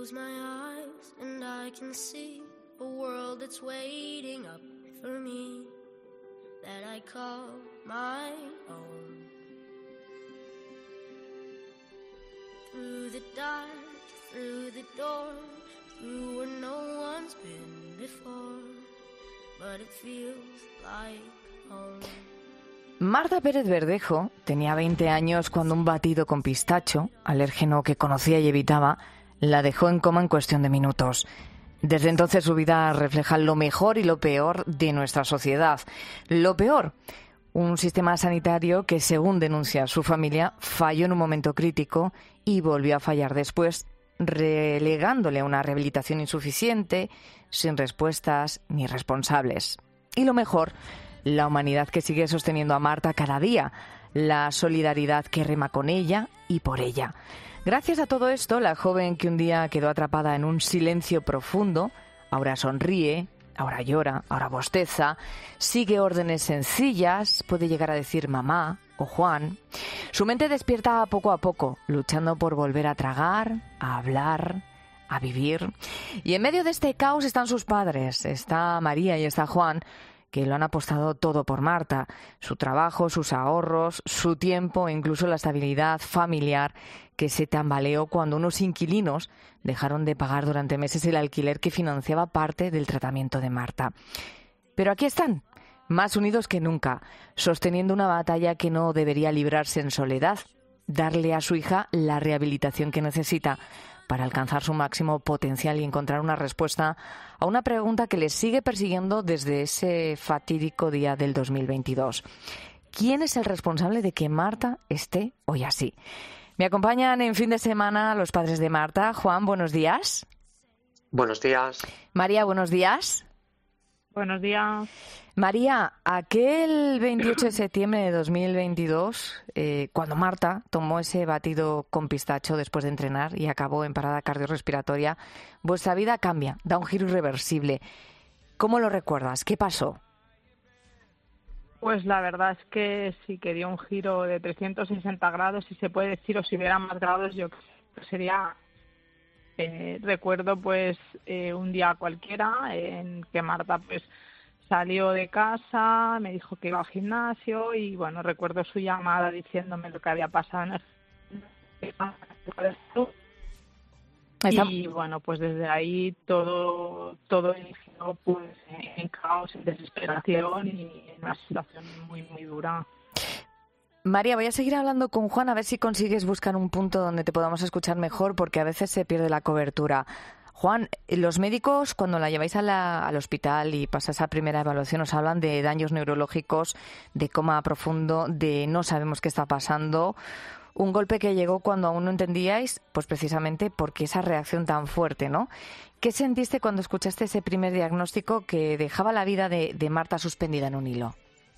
close my eyes and I can see a world that's waiting up for me, that I call my own. Through the dark, through the door, through where no one's been before, but it feels like home. Marta Pérez Verdejo tenía 20 años cuando un batido con pistacho, alérgeno que conocía y evitaba, la dejó en coma en cuestión de minutos. Desde entonces su vida refleja lo mejor y lo peor de nuestra sociedad. Lo peor, un sistema sanitario que, según denuncia su familia, falló en un momento crítico y volvió a fallar después, relegándole a una rehabilitación insuficiente, sin respuestas ni responsables. Y lo mejor, la humanidad que sigue sosteniendo a Marta cada día, la solidaridad que rema con ella y por ella. Gracias a todo esto, la joven que un día quedó atrapada en un silencio profundo, ahora sonríe, ahora llora, ahora bosteza, sigue órdenes sencillas, puede llegar a decir mamá o Juan. Su mente despierta poco a poco, luchando por volver a tragar, a hablar, a vivir. Y en medio de este caos están sus padres, está María y está Juan, que lo han apostado todo por Marta, su trabajo, sus ahorros, su tiempo e incluso la estabilidad familiar que se tambaleó cuando unos inquilinos dejaron de pagar durante meses el alquiler que financiaba parte del tratamiento de Marta. Pero aquí están, más unidos que nunca, sosteniendo una batalla que no debería librarse en soledad, darle a su hija la rehabilitación que necesita para alcanzar su máximo potencial y encontrar una respuesta a una pregunta que les sigue persiguiendo desde ese fatídico día del 2022. ¿Quién es el responsable de que Marta esté hoy así? Me acompañan en fin de semana los padres de Marta. Juan, buenos días. Buenos días. María, buenos días. Buenos días. María, aquel 28 de septiembre de 2022, cuando Marta tomó ese batido con pistacho después de entrenar y acabó en parada cardiorrespiratoria, vuestra vida cambia, da un giro irreversible. ¿Cómo lo recuerdas? ¿Qué pasó? Pues la verdad es que sí que dio un giro de 360 grados, si se puede decir, o si hubiera más grados, yo creo que sería... recuerdo pues un día cualquiera en que Marta pues salió de casa, me dijo que iba al gimnasio y bueno, recuerdo su llamada diciéndome lo que había pasado en el... Y bueno, pues desde ahí todo inició pues en caos, en desesperación y en una situación muy dura. María, voy a seguir hablando con Juan a ver si consigues buscar un punto donde te podamos escuchar mejor, porque a veces se pierde la cobertura. Juan, los médicos cuando la lleváis al hospital y pasa esa primera evaluación os hablan de daños neurológicos, de coma profundo, de no sabemos qué está pasando. Un golpe que llegó cuando aún no entendíais, pues precisamente porque esa reacción tan fuerte, ¿no? ¿Qué sentiste cuando escuchaste ese primer diagnóstico que dejaba la vida de Marta suspendida en un hilo?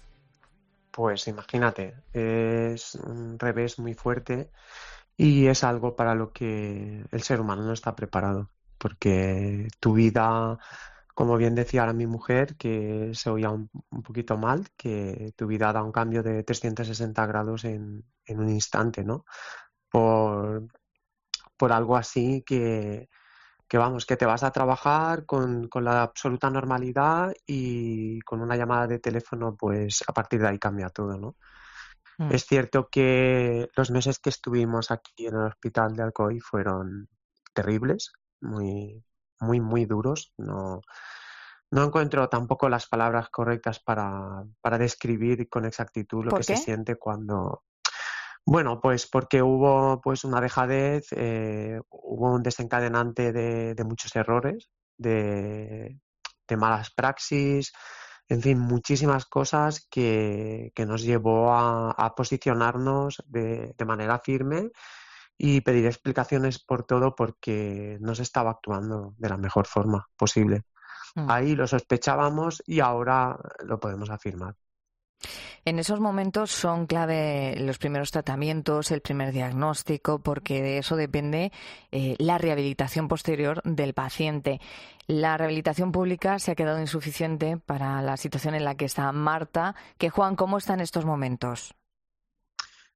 Pues imagínate, es un revés muy fuerte y es algo para lo que el ser humano no está preparado, porque tu vida, como bien decía ahora mi mujer, que se oía un poquito mal, que tu vida da un cambio de 360 grados en un instante, ¿no? Por algo así que vamos, que te vas a trabajar con la absoluta normalidad y con una llamada de teléfono, pues a partir de ahí cambia todo, ¿no? Es cierto que los meses que estuvimos aquí en el hospital de Alcoy fueron terribles, muy duros. No encuentro tampoco las palabras correctas para describir con exactitud lo que se siente cuando... Bueno, pues porque hubo pues una dejadez, hubo un desencadenante de muchos errores, de malas praxis, en fin, muchísimas cosas que nos llevó a posicionarnos de manera firme y pedir explicaciones por todo porque no se estaba actuando de la mejor forma posible. Ahí lo sospechábamos y ahora lo podemos afirmar. En esos momentos son clave los primeros tratamientos, el primer diagnóstico, porque de eso depende la rehabilitación posterior del paciente. La rehabilitación pública se ha quedado insuficiente para la situación en la que está Marta. Que Juan, ¿cómo está en estos momentos?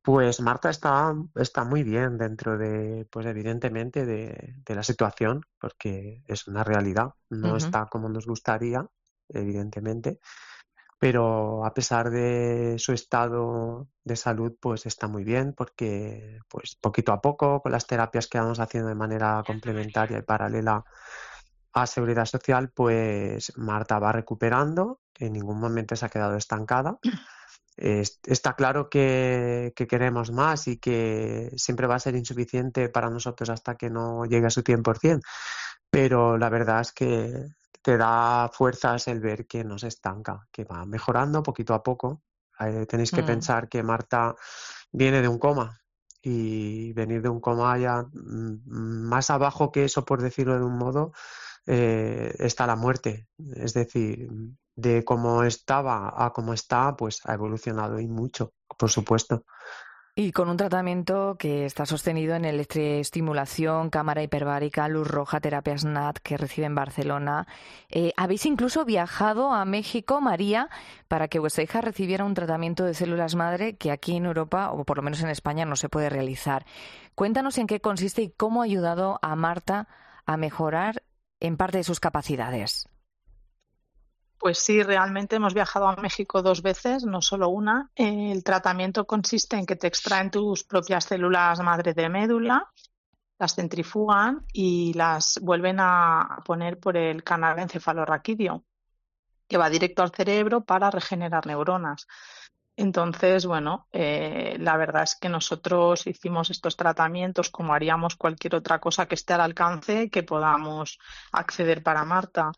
Pues Marta está muy bien dentro de, pues evidentemente, de la situación, porque es una realidad. No Ujú. está como nos gustaría, evidentemente, pero a pesar de su estado de salud, pues está muy bien, porque pues poquito a poco, con las terapias que vamos haciendo de manera complementaria y paralela a Seguridad Social, pues Marta va recuperando, en ningún momento se ha quedado estancada. Está claro que queremos más y que siempre va a ser insuficiente para nosotros hasta que no llegue a su 100%, pero la verdad es que te da fuerzas el ver que no se estanca, que va mejorando poquito a poco. Tenéis que Mm. pensar que Marta viene de un coma y venir de un coma ya más abajo que eso, por decirlo de un modo, está la muerte. Es decir, de cómo estaba a cómo está, pues ha evolucionado y mucho, por supuesto. Y con un tratamiento que está sostenido en electroestimulación, cámara hiperbárica, luz roja, terapias NAT que recibe en Barcelona. Habéis incluso viajado a México, María, para que vuestra hija recibiera un tratamiento de células madre que aquí en Europa, o por lo menos en España, no se puede realizar. Cuéntanos en qué consiste y cómo ha ayudado a Marta a mejorar en parte de sus capacidades. Pues sí, realmente hemos viajado a México 2 veces, no solo una. El tratamiento consiste en que te extraen tus propias células madre de médula, las centrifugan y las vuelven a poner por el canal encefalorraquídeo, que va directo al cerebro para regenerar neuronas. Entonces, bueno, la verdad es que nosotros hicimos estos tratamientos como haríamos cualquier otra cosa que esté al alcance que podamos acceder para Marta.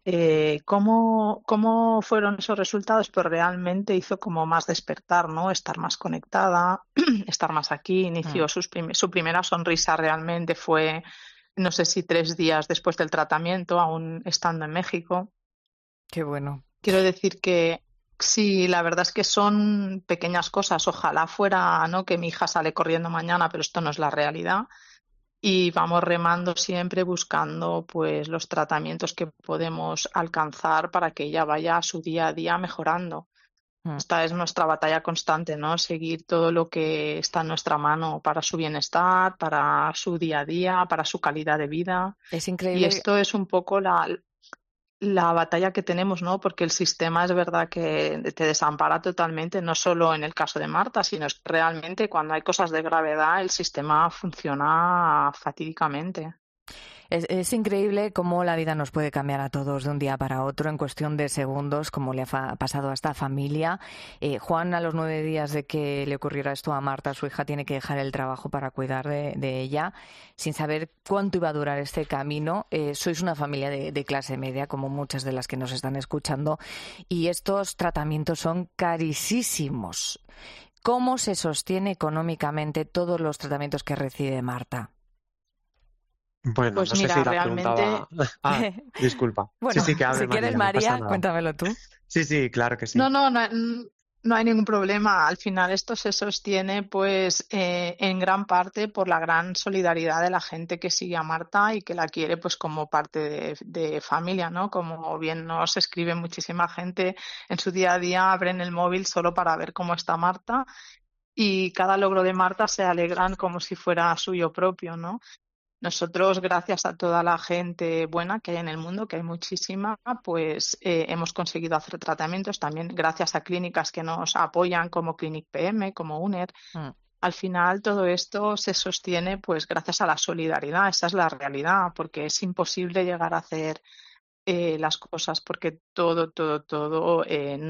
¿Cómo fueron esos resultados? Pues realmente hizo como más despertar, ¿no? Estar más conectada, estar más aquí. Inició su primera sonrisa realmente fue, no sé si 3 días después del tratamiento, aún estando en México. Qué bueno. Quiero decir que sí, la verdad es que son pequeñas cosas. Ojalá fuera, ¿no?, que mi hija sale corriendo mañana, pero esto no es la realidad. Y vamos remando siempre buscando pues los tratamientos que podemos alcanzar para que ella vaya a su día a día mejorando. Mm. Esta es nuestra batalla constante, ¿no? Seguir todo lo que está en nuestra mano para su bienestar, para su día a día, para su calidad de vida. Es Y increíble. esto es un poco la batalla que tenemos, ¿no? Porque el sistema es verdad que te desampara totalmente, no solo en el caso de Marta, sino que realmente cuando hay cosas de gravedad el sistema funciona fatídicamente. Es increíble cómo la vida nos puede cambiar a todos de un día para otro en cuestión de segundos, como le ha pasado a esta familia. Juan, a los 9 días de que le ocurriera esto a Marta, su hija, tiene que dejar el trabajo para cuidar de ella, sin saber cuánto iba a durar este camino. Sois una familia de clase media, como muchas de las que nos están escuchando, y estos tratamientos son carísimos. ¿Cómo se sostiene económicamente todos los tratamientos que recibe Marta? Bueno, Pues no sé si mira, la realmente, preguntaba. Ah, disculpa. Sí, Bueno, sí, que hable si quieres, María, no pasa María, nada. cuéntamelo tú. Sí, sí, claro que sí. no hay ningún problema. Al final esto se sostiene pues en gran parte por la gran solidaridad de la gente que sigue a Marta y que la quiere pues como parte de familia, ¿no? Como bien nos escribe muchísima gente en su día a día, abren el móvil solo para ver cómo está Marta y cada logro de Marta se alegran como si fuera suyo propio, ¿no? Nosotros, gracias a toda la gente buena que hay en el mundo, que hay muchísima, pues hemos conseguido hacer tratamientos también gracias a clínicas que nos apoyan como Clinic PM, como UNER. Mm. Al final todo esto se sostiene pues gracias a la solidaridad, esa es la realidad, porque es imposible llegar a hacer las cosas porque todo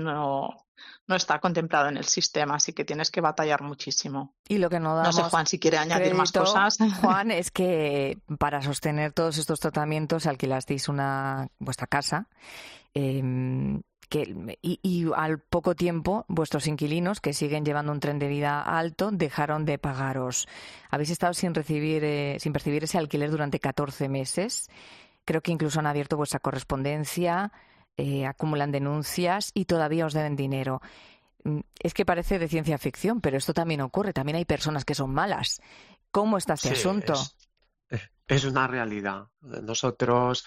no está contemplado en el sistema, así que tienes que batallar muchísimo. Y lo que no No sé, damos Juan, si quiere añadir más crédito, cosas. Juan, es que para sostener todos estos tratamientos alquilasteis vuestra casa y al poco tiempo vuestros inquilinos, que siguen llevando un tren de vida alto, dejaron de pagaros. Habéis estado sin percibir ese alquiler durante 14 meses. Creo que incluso han abierto vuestra correspondencia, acumulan denuncias y todavía os deben dinero. Es que parece de ciencia ficción, pero esto también ocurre. También hay personas que son malas. ¿Cómo está este Sí, asunto? es una realidad. Nosotros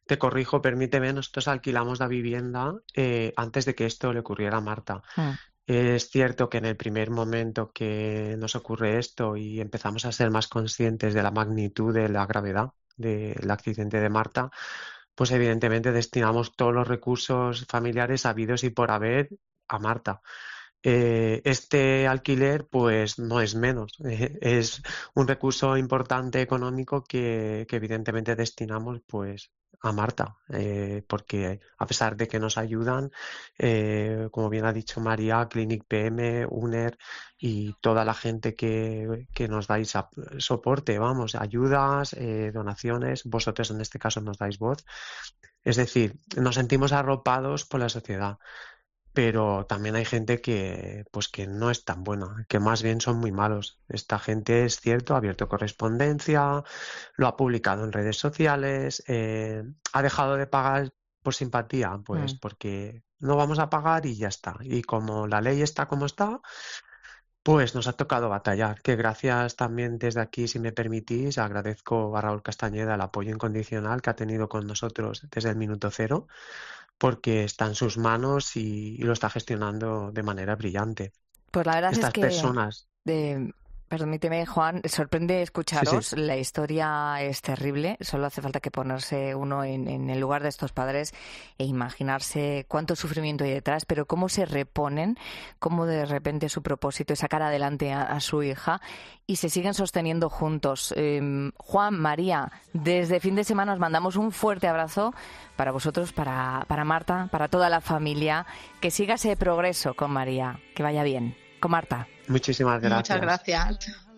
te corrijo, permíteme, nosotros alquilamos la vivienda antes de que esto le ocurriera a Marta. Es cierto que en el primer momento que nos ocurre esto y empezamos a ser más conscientes de la magnitud de la gravedad del accidente de Marta, pues evidentemente destinamos todos los recursos familiares habidos y por haber a Marta. Este alquiler pues no es menos, es un recurso importante económico que evidentemente destinamos pues a Marta, porque a pesar de que nos ayudan, como bien ha dicho María, Clinic PM, UNER y toda la gente que nos dais soporte, vamos, ayudas, donaciones, vosotros en este caso nos dais voz, es decir, nos sentimos arropados por la sociedad. Pero también hay gente pues que no es tan buena, que más bien son muy malos. Esta gente, es cierto, ha abierto correspondencia, lo ha publicado en redes sociales, ha dejado de pagar por simpatía, pues porque no vamos a pagar y ya está. Y como la ley está como está, pues nos ha tocado batallar. Que gracias también desde aquí, si me permitís, agradezco a Raúl Castañeda el apoyo incondicional que ha tenido con nosotros desde el minuto cero, porque está en sus manos y lo está gestionando de manera brillante. Pues la verdad Estas es que, personas... permíteme, Juan, sorprende escucharos. Sí. La historia es terrible. Solo hace falta que ponerse uno en el lugar de estos padres e imaginarse cuánto sufrimiento hay detrás, pero cómo se reponen, cómo de repente su propósito es sacar adelante a su hija y se siguen sosteniendo juntos. Juan, María, desde fin de semana os mandamos un fuerte abrazo para vosotros, para Marta, para toda la familia. Que siga ese progreso con María, que vaya bien. Con Marta. Muchísimas gracias. Muchas gracias.